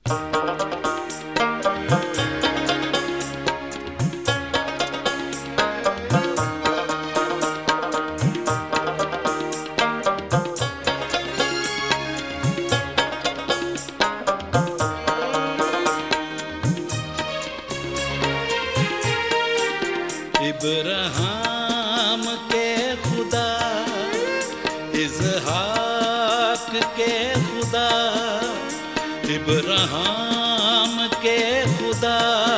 इब्राहिम के खुदा, इज़हाक के खुदा, इब्राहिम के खुदा,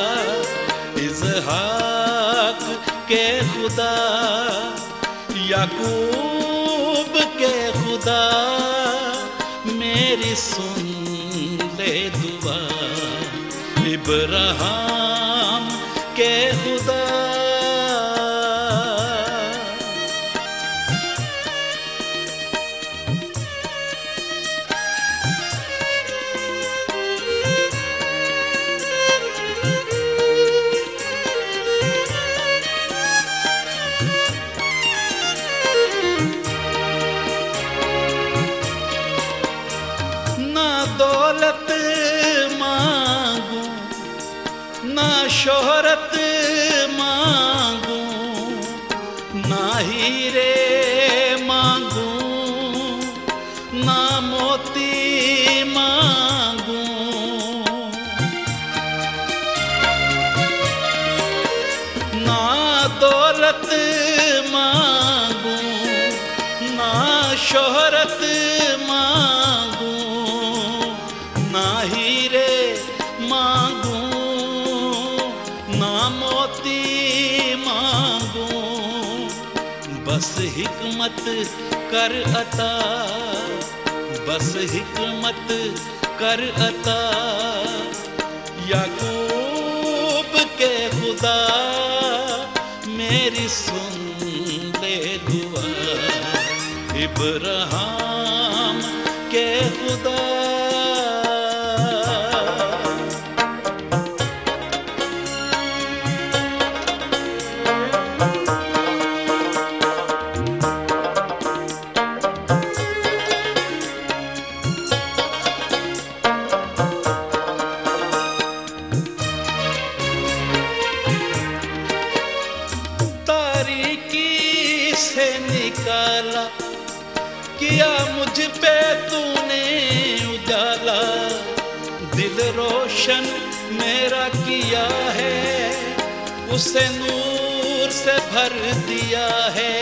इज़हाक के खुदा, याकूब के खुदा, मेरी सुन ले दुआ। इब्राहिम के खुदा, दौलत मांगू ना शोहरत मांगू, ना हीरे मांगू, ना मोती मांगू, ना दौलत मांगू, ना शोहरत मांगू, ना हीरे मांगू, ना मोती मांगू, बस हिकमत कर अता, बस हिकमत कर अता। याकूब के खुदा, मेरी सुन ले दुआ। इब्राहिम के खुदा, से निकाला, किया मुझ पे तूने उजाला, दिल रोशन मेरा किया है, उसे नूर से भर दिया है।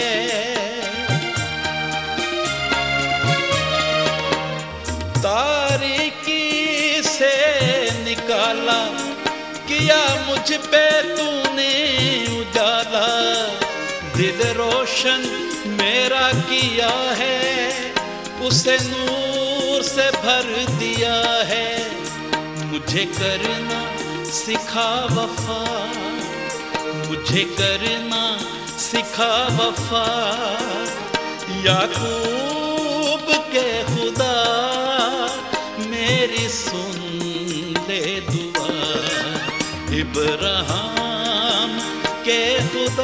तारीकी से निकाला, किया मुझ पे तूने उजाला, दिल रोशन मेरा किया है, उसे नूर से भर दिया है। मुझे करना सिखा वफा, मुझे करना सिखा वफा। याकूब के खुदा, मेरी सुन ले दुआ। इब्राहिम के खुदा,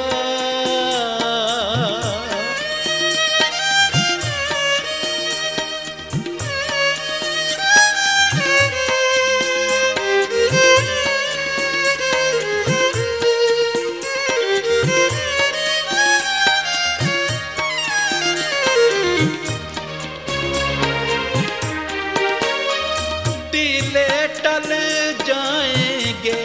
टल जाएंगे,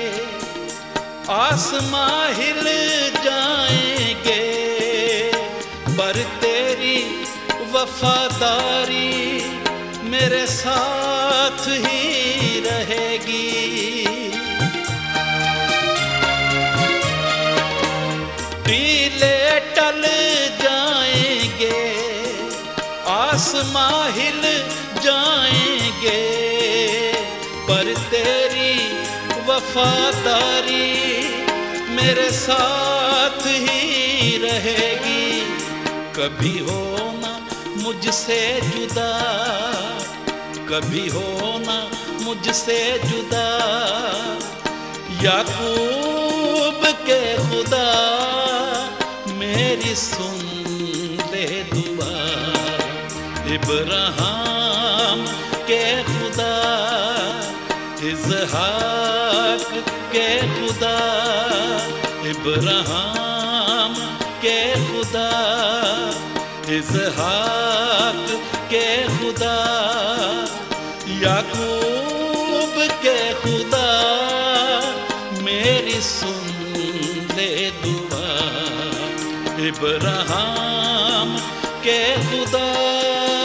आसमां हिल जाएंगे, पर तेरी वफादारी मेरे साथ ही रहेगी। टीले टल जाएंगे, आसमां हिल जाएंगे, पर तेरी वफादारी मेरे साथ ही रहेगी। कभी होना मुझसे जुदा, कभी होना मुझसे जुदा। याकूब के खुदा, मेरी सुन ले दुआ। इब्राहिम के खुदा, इज़हाक के खुदा, इब्राहिम के खुदा, इज़हाक के खुदा, याकूब के खुदा, मेरी सुन ले दुआ। इब्राहिम के खुदा,